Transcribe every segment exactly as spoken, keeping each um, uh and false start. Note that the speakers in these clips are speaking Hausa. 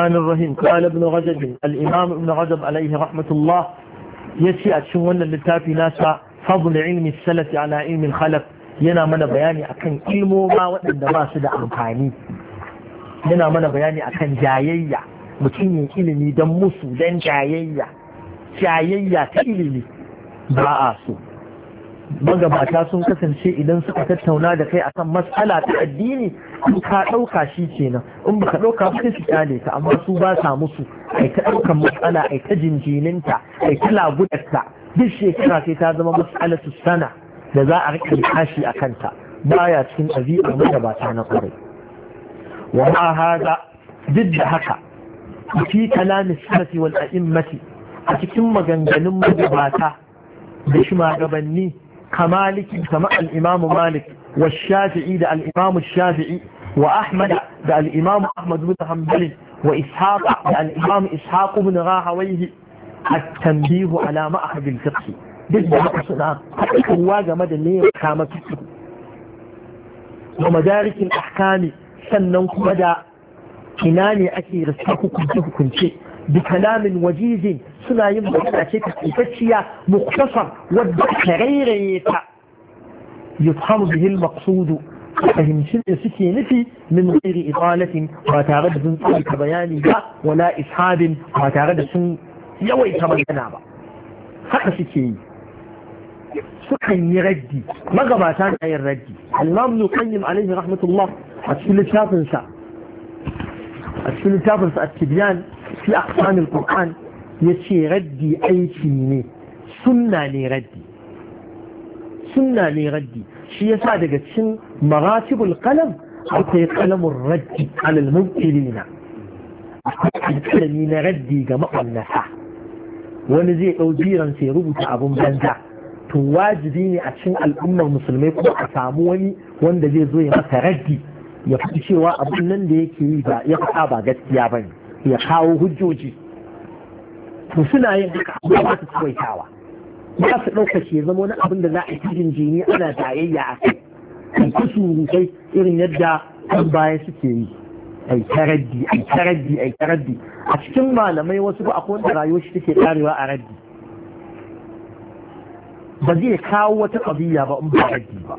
الرحمن الرحيم. قال ابن رجب الإمام ابن رجب عليه رحمة الله يسي أتشون للتافي ناسا فضل علم السلف على علم الخلف. yana mana bayani akan ilmoma waɗanda ba su da amfani, yana mana bayani akan jayayya, mutum yin ilimi don musu don jayayya jayayya ta ilimi ba a so. Magabata sun kasance idan suka tattauna da kai akan matsala ta addini, in ka ɗauka shi kenan, in baka ɗauka ba sai su kyale ka, amma su ba sa musu. Ai ta ɗaukan matsala, ai ta jinjininta, ai ta lagudarta, duk shekara sai ta zama matsalatu sana da za a rike kashi a kanta, baya cikin ɗabi'ar magabata na ƙwarai. Wa ma hada, duk da haka, fi kalamin salafi wal a'immati, a cikin maganganun magabata da shugabanni kamaliki kama al-imamu Malik wa Shafi'i da al-imamu Shafi'i wa Ahmad da al-imamu Ahmad bin Hanbal wa Ishaq da al-imamu Ishaq bin Rahawayhi at-tanbihu ala ma'had al-fiqh. duk da haka suna haɗuwa game da ne kama fiqh wa madarikin ahkami, sannan kuma da ina ne ake rasa hukunce hukunce bi kalamin wajizin, suna yin magana ce ta tsifacciya muktasar wadda aka rairaye ta yufhamu bihi al-maqsud, fahimcin da suke nufi min ghairi idalatin, ba tare da sun tsaka bayani ba, wala ishabin, ba tare da sun yawaita magana ba. Haka suke yi, sukan yi raddi, magabata na yin raddi. al-imam ibn qayyim alayhi rahmatullah a cikin littafinsa a cikin littafinsa at-tibyan fi aqsam al-qur'an yace raddi aiki ne, sunna ne raddi, sunna ne raddi. shi yasa daga cikin maratibul qalam akwai qalamur raddi ala al-mubtilina, akwai kalami na raddi ga ma'annasa. wani zai ɗau jiran sai rubuta abun banza, to wajibi ne a cikin al'ummar musulmai kuma a samu wani wanda zai zo ya masa raddi, ya fi cewa abun nan da yake yi ba ya faɗa ba gaskiya ba ne, ya kawo hujjoji. to suna yin haka amma ba su tsawaitawa, ba su ɗauka shi ya zama wani abin da za a yi jini ana tayayya a kai, kan kusurutai irin yadda ɗan baya suke yi. ai taraddi ai taraddi ai taraddi a cikin malamai wasu ba akwai wanda rayuwar shi take karewa a raddi, ba zai kawo wata ƙabiya ba in ba raddi ba.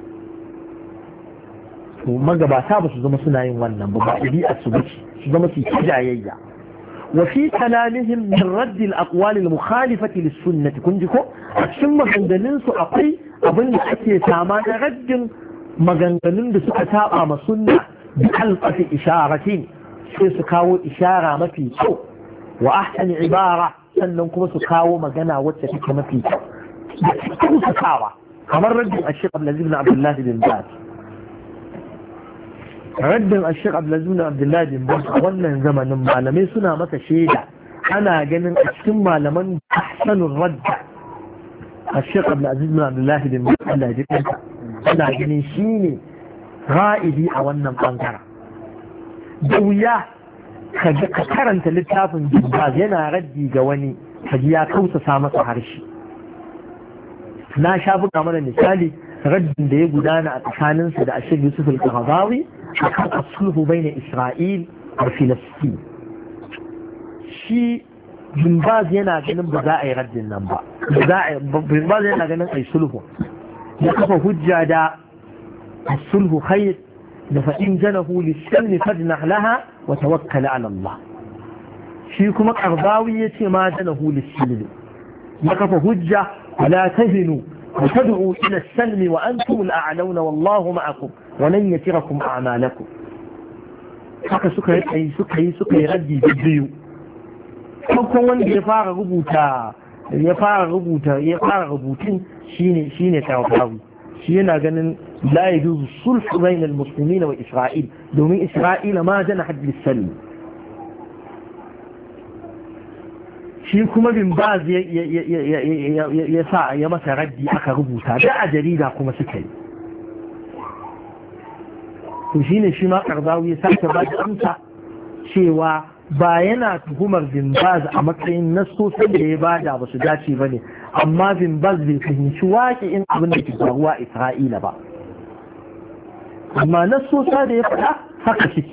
to magabata ba su zama suna yin wannan ba, ba ɗabi'ar su bace su zama su ta jayayya. wa fi kalamihim min radd al-aqwal al-mukhalifati lis-sunnah, kun ji ko a cikin maganganun su akwai abin da ake sama na raddin maganganun da suka saba ma sunna bi alqati isharatin, sai su kawo ishara mafi kyau, wa ahsani ibara, sannan kuma su kawo magana wacce take mafi kyau da cikin sakawa, kamar raddin Ash-Shaykh Abdulaziz bin Abdullah bin Baz. raddin Ash-Shaykh Abdulaziz bin Abdullah bin Baz a wannan zamanin malamai suna masa shaida, ana ganin a cikin malaman ahsanur radda Ash-Shaykh Abdulaziz bin Abdullah bin Baz, Allah ya ji kansa, ana ganin shine ra'idi a wannan bangaren. da wuya ka karanta littafin bin Baz yana raddi ga wani kaji ya kausa masa harshe. na sha buga mana misali raddin da ya gudana a tsakaninsa da Ashir Yusuf al-Qaradawi a kan asulhu bai na Isra'il da Filistin. Shi bin Baz yana ganin ba za a yi raddin nan ba, bin Baz yana ganin a yi sulhu, ya kafa hujja da asulhu khair da fa'in janahu lissalmi fadnah laha wa tawakkala ala Allah. shi kuma Qaradawi ya ce ma janahu lissalmi, ya kafa hujja ولا تهنوا وتدعوا إلى السلم وأنتم الأعلون والله معكم ولن يتركم أعمالكم. haka suka yi suka yi suka yi raddi biyu. Farkon wanda ya fara rubuta ya fara rubuta ya fara rubutun shine shine Qaradawi. shi yana ganin la yajuzu sulh bainal muslimin wa Isra'il, domin Isra'ila ma jana hadd lis-salm. shi kuma bin Baz ya sa ya masa raddi aka rubuta da a jarida kuma suka yi. to shine shi ma Qaradawi ya sake ba da amsa cewa ba yana tuhumar bin Baz a matsayin nasosin da ya bada ba su dace ba ne, amma bin Baz bai fahimci waƙi in abin da ke faruwa Isra'ila ba. amma nasosa da ya faɗa haka suke,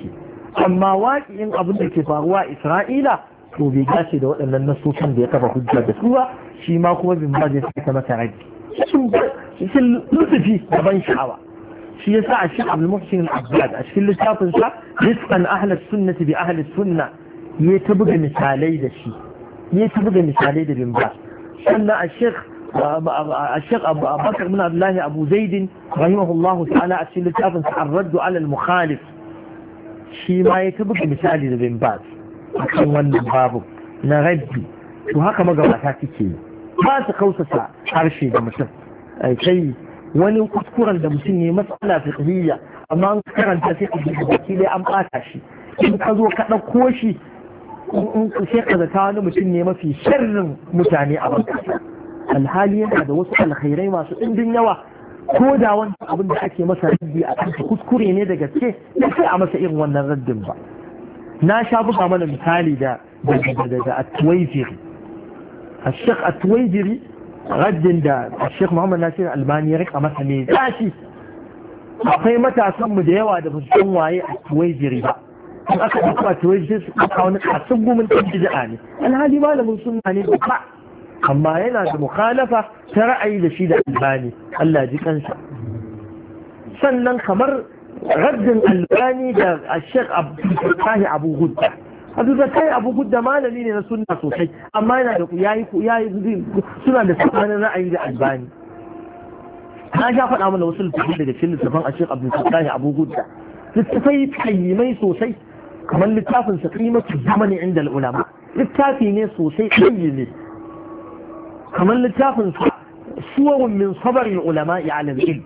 amma waƙi'in abin da ke faruwa a Isra'ila to bai dace da waɗannan nasosin da ya kafa hujja da su ba, shi ma kuma bin ba zai saka masa raddi cikin lutufi da ban sha'awa. shi yasa a cikin Abdul Muhsin Al-Abbad a cikin littafin sa rizqan ahli sunnati bi ahli sunna ya ta buga misalai da shi ya ta buga misalai da bin ba. sannan a Sheikh الشيخ أبو بكر بن عبد الله أبو زيد رحمه الله تعالى أشيل التافن الرد على المخالف شي ما يتبقى مثالي لبن باز أكون وانا بابو نغدي وهكا مقابلات كي ما تقوصة حرشي دا مثل أي كي wani kuskuren da mutum ne matsala fiqhiyya amma an karanta sai ka ji baki dai an bata shi in ka zo ka dauko shi in sai ka zata wani mutum ne mafi sharrin mutane a banka alhali yana da wasu alkhairai masu ɗimbin yawa ko da wani abin da ake masa raddi a kan kuskure ne da gaske da sai a masa irin wannan raddin ba. Na sha buga mana misali da da at-Tuwaijiri al-Sheikh at-Tuwaijiri raddin da al-Sheikh Muhammad Nasir Albani ya rika masa ne zashi. Akwai matasan mu da yawa da ba su san waye at-Tuwaijiri ba, in aka ɗauka at-Tuwaijiri su ɗauka wani kasun gumin ɗan bid'a ne, alhali malamin sunna ne ba, amma yana da mukhalafa ta ra'ayi da shi da Albani, Allah ji kansa. Sannan kamar raddin Albani da Sheikh Abdul Abu Gudda, Abdul Abu Gudda malami ne na sunna sosai, amma yana da yayi yayi suna da tsakanin ra'ayi da Albani. Na sha faɗa mana wasu littattafai daga cikin littattafan Sheikh Abdul Abu Gudda, littattafai kayyimai sosai kamar littafin sa qimatu zamani inda ulama, littafi ne sosai kayyime kamar littafin sa suwarun min sabarin ulama'i ala al-ilm,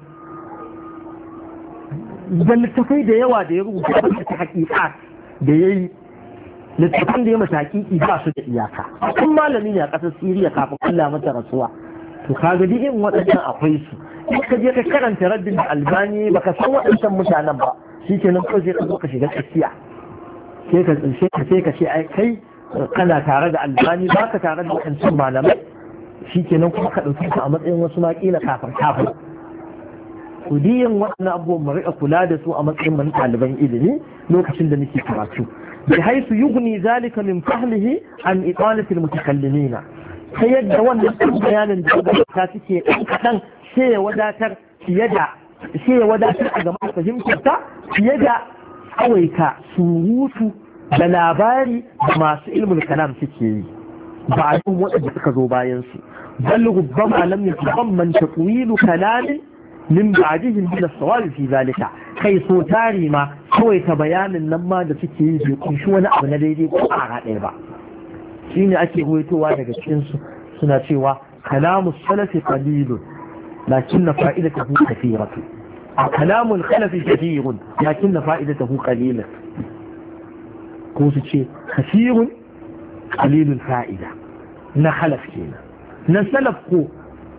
da littafai da yawa da ya rubuta da ta haƙiƙa da yayi littafan da ya mata haƙiƙi ba su da iyaka. Kun malami ne a ƙasar Siriya kafin Allah mata rasuwa, to kaga duk irin waɗannan akwai su. In ka je ka karanta raddin da Albani baka san waɗancan mutanen ba, shi ke nan kawai sai ka zo ka shiga tsakiya, sai ka tsince ka sai ka ce ai kai kana tare da Albani ba ka tare da waɗancan malamai, shi kenan kuma ka ɗauki su a matsayin wasu maƙila kafin kafin. Ku diyan waɗannan abubuwan mu riƙa kula da su a matsayin mun ɗaliban ilimi lokacin da muke karatu. Bi haisu yughni zalika min fahlihi an iqalati al-mutakallimina. Ta yadda wannan bayanin da ta suke ɗan kaɗan sai ya wadatar fiye da sai ya wadatar a game fahimtar ta fiye da tsawaita surutu da labari da masu ilmul kalam suke yi. Ba a yin waɗanda suka zo bayan su. بل ربما لم يتضمن تطويل كلام من بعدهم من الصواب في ذلك kai so tari ma kawai ta bayanin nan ma da suke yi bai kunshi wani abu na daidai ko a ɗaya ba. Shi ne ake ruwaitowa daga cikin su suna cewa kalamu salafi qalilun lakinna fa'idatuhu kathiratu, kalamu al-khalafi kathirun lakinna fa'idatuhu qalilan, ko su ce kathirun qalilul fa'ida na khalaf kenan. na salaf ko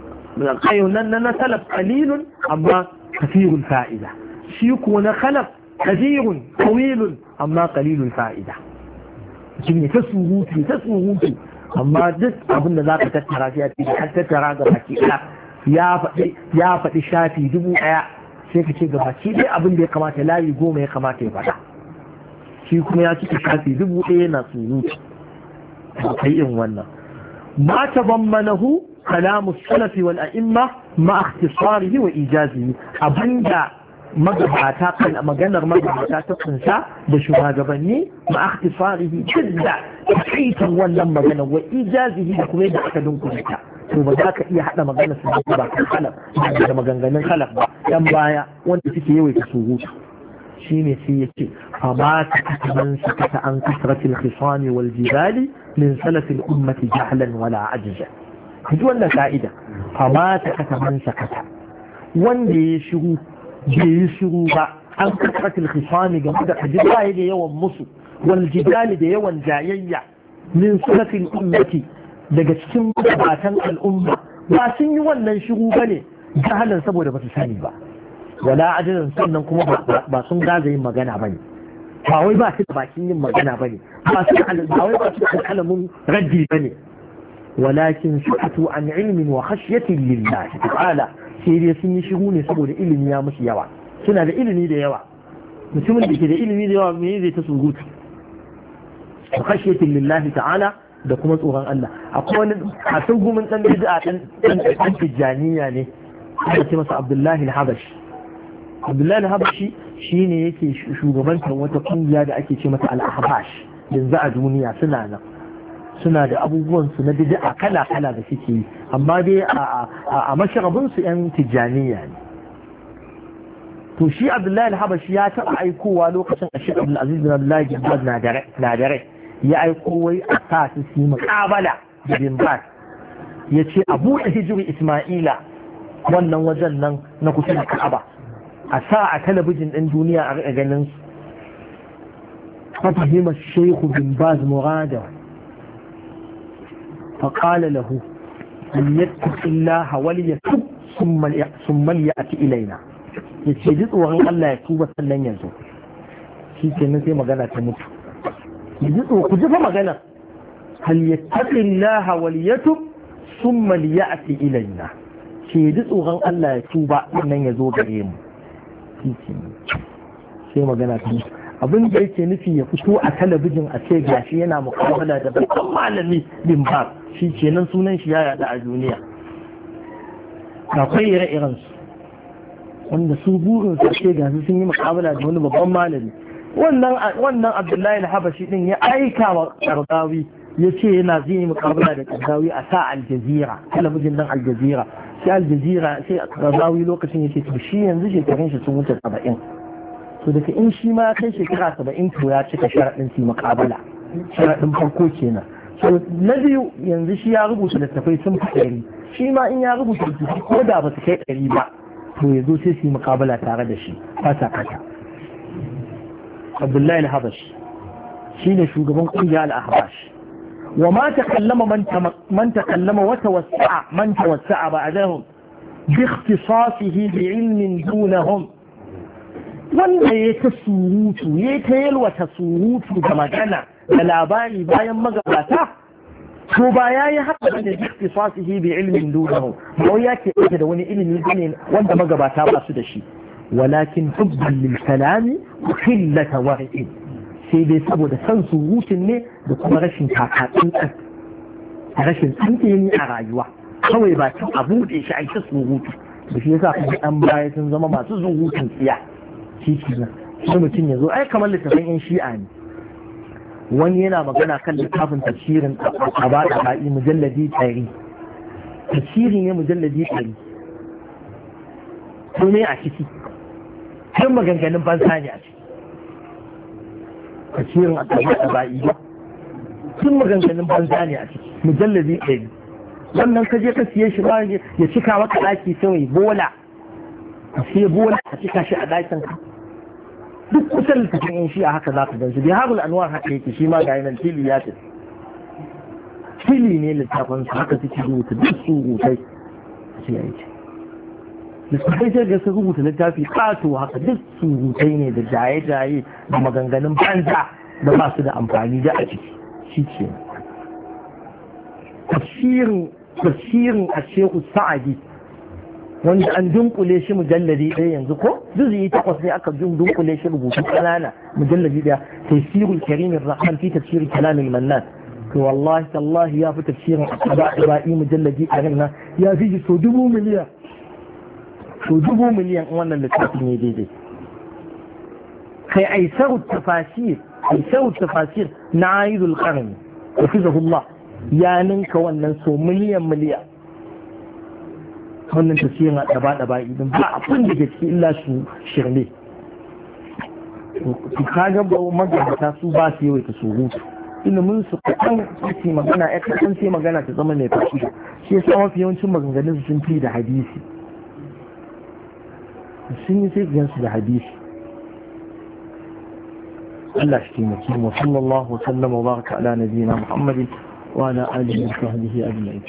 nan na salaf qalilun amma kathirul fa'ida, shi ko na khalaf kathirun tawilun amma qalilul fa'ida. Kin ta surutu ta surutu amma duk abin da zaka tattara sai a har tattara ga baki ya faɗi ya faɗi shafi dubu ɗaya sai ka ce ga baki dai abin da ya kamata layi goma ya kamata ya faɗa, shi kuma ya cika shafi dubu ɗaya na surutu. Kai in wannan ما تضمنه كلام السلف والأئمة مع اختصاره وإيجازه أبنجا مجبعتا كان مجنر مجبعتا تقنسا بشهاجبني مع اختصاره جدا حيث ولا مجنر وإيجازه لكويد أكدون كنتا ثم ذاك إيه حتى مجنر سنجبا كالخلق مجنر مجنر خلق ينبايا وانت تكيوي تسوغوت شيني سيكي فما تكتمن سكت عن كثرة الخصام والجبال من سلف الأمة جهلا ولا عجزا. هدوان قائدة فما تكتمن سكت وان يشغو يشغو عن كثرة الخصام جمد جبال دي يوم مصر والجبال دي يوم جايية من سلف الأمة daga cikin mutabatan al'umma ba sun yi wannan shiru bane jahalan saboda ba su sani ba, wala ajizan sannan kuma ba sun gaza yin magana bane, ba wai ba su da bakin yin magana bane, ba su ba wai ba su da alƙalamin raddi bane, walakin su'atu an ilmin wa khashyatin lillahi ta'ala, sai dai sun yi shiru ne saboda ilimi ya musu yawa, suna da ilimi da yawa mutumin da ke da ilimi da yawa me zai ta surutu khashyatin lillahi ta'ala da kuma tsoron Allah akwai wani a gumin dan bid'a dan dan tijaniya ne ana ce masa Abdullahi al-Habashi Abdullahi al-Habashi shine yake shugabantar wata kungiya da ake ce mata al-Ahbash yanzu a duniya suna nan suna da abubuwan su na bid'a kala kala da suke yi amma dai a a masharabin su yan tijaniya ne to shi Abdullahi al-Habashi ya taɓa aikowa lokacin a Sheikh Abdul Aziz bin Abdullah bin Baz na dare ya aiko wai a sa su yi muƙabala da bin Baz ya ce a buɗe hijiri Ismaila wannan wajen nan na kusa da Ka'aba a sa a talabijin ɗin duniya a riƙa ganin su fahimta Sheikh bin Baz murada فقال له أن يتق الله وليتوب ثم ثم يأتي إلينا yace ji tsoron Allah ya tuba sannan yanzu shi ke nan sai magana ta mutu ji tsoro ku ji fa magana hal yattaqillaha wal yatub thumma liya'ti ilayna ce ji tsoron Allah ya tuba sannan ya zo gare mu shi ke sai magana ta mutu abin da yake nufi ya fito a talabijin a ce gashi yana muƙabala da babban malami bin ba shi ke nan sunan shi ya yada a duniya akwai ire-iren su wanda su burin su ce gasu sun yi muƙabala da wani babban malami wannan wannan Abdullahi al-Habashi din ya aika wa Qardawi ya ce yana zai yi muƙabala da Qardawi a sa Al Jazeera talabijin dan Al Jazeera sai Al Jazeera sai Qardawi lokacin ya ce to shi yanzu shekarun shi sun wuce saba'in to daga in shi ma kai shekara saba'in to ya cika sharaɗin su muƙabala sharaɗin farko kenan so na biyu yanzu shi ya rubuta littattafai sun fi ɗari shi ma in ya rubuta littattafai ko da ba su kai ɗari ba to ya zo sai su yi muƙabala tare da shi fata kata Abdullahi al-Habash shi ne shugaban ƙungiyar al-Ahbash wa ma takallama man takallama wa tawassa'a man tawassa'a ba'dahum bi ikhtisasihi bi ilmin dunahum wanda ya ta surutu ya ta yalwata surutu da magana da labari bayan magabata to ba ya yi haka da ikhtisasihi bi ilmin dunahu ba ya ke da wani ilimi ne wanda magabata ba su da shi walakin hubban lil kalami wa qillata war'i sai dai saboda san surutun ne da kuma rashin takatsin rashin tsantseni a rayuwa kawai ba ta abu da shi aisha surutu da shi yasa kuma an baya sun zama masu surutun tsiya shi kenan sai mutum ya zo ai kamar littafin yan shi'a ne wani yana magana kan littafin tafsirin a ba da ba'i mujalladi ɗari tafsiri ne mujalladi ɗari ko ne a ciki har maganganun banza ne a ciki tafsirin a ba da ba'i ba sun maganganun banza ne a ciki mujalladi ɗari wannan ka je ka siye shi ba ya cika maka ɗaki sai bola ka siye bola a cika shi a ɗakin ka duk kusan littafin yin shi a haka za ka gan su biharul anwar haka yake shi ma ga yanar fili ya ce fili ne littafin su haka suke rubuta duk su rubutai su ya ce littafai sai ga su rubuta littafi kato haka duk su rubutai ne da jaye-jaye da maganganun banza da ba su da amfani da a ciki shi ce tafsirin tafsirin a shehu sa'adi wanda an dunkule shi mujalladi ɗaya yanzu ko juzi takwas ne aka dunkule shi rubutu ƙanana mujalladi ɗaya tafsirul karimin rahman fi tafsir kalamin mannan to wallahi tallahi ya fi tafsirin ba'i mujalladi ɗarin nan ya fi shi so dubu miliyan so dubu miliyan wannan littafin ne daidai kai aisaru tafasir aisaru tafasir na ayyul qarni hafizahullah ya ninka wannan so miliyan miliyan wannan tafsirin a ɗaba-ɗaba idan ba abin da ke ciki illa su shirme su kaga ba magabata su ba su yawaita surutu ilimin su kaɗan su magana ya kaɗan sai magana ta zama mai fashi shi ya sa mafi yawancin maganganun su sun fi da hadisi sun yi sai gansu da hadisi Allah shi taimaki mu sallallahu wa sallama wa baraka ala nabiyina Muhammadin wa ala alihi wa sahbihi ajma'in